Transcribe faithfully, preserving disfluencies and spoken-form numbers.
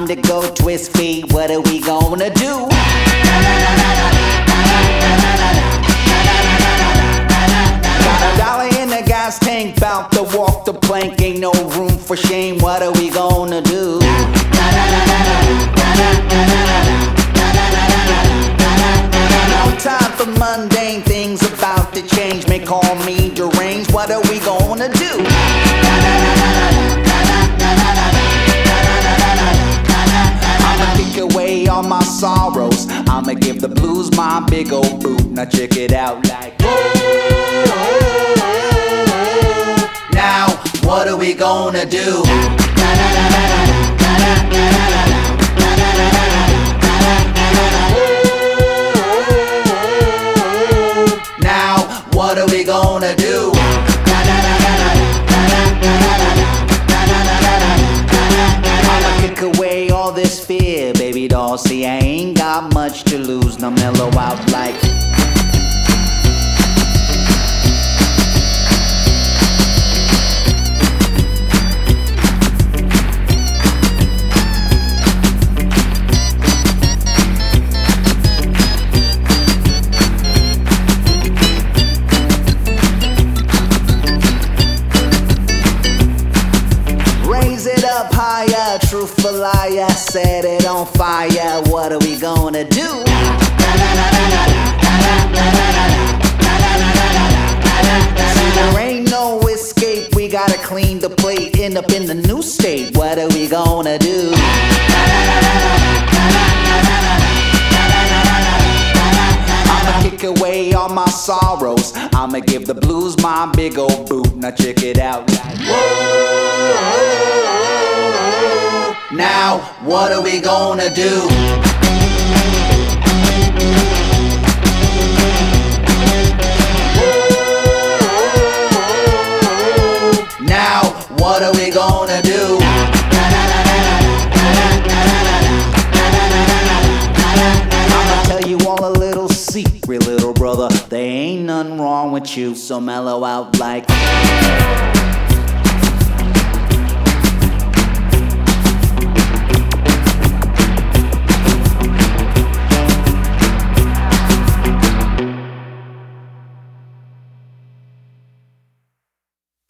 time to go twist feet. What are we gonna do? Got a dollar in the gas tank, bout to walk the plank. Ain't no room for shame. What are we gonna do? No time for mundane things about to change. May call me deranged. What are we gonna do? I'ma kick away all my sorrows. I'ma give the blues my big old boot. Now check it out like, now what are we gonna do? Now what are we gonna do? I'ma kick away all this fear, baby doll. See, I ain't got much to lose. Now mellow out like, up higher, truthful liar, set it on fire. What are we gonna do? See, there ain't no escape. We gotta clean the plate, end up in the new state. What are we gonna do? I'ma kick away all my sorrows. I'ma give the blues my big old boot. Now check it out. Now, what are we gonna do? Now, what are we gonna do? I'ma tell you all a little secret, little brother. There ain't nothing wrong with you, so mellow out like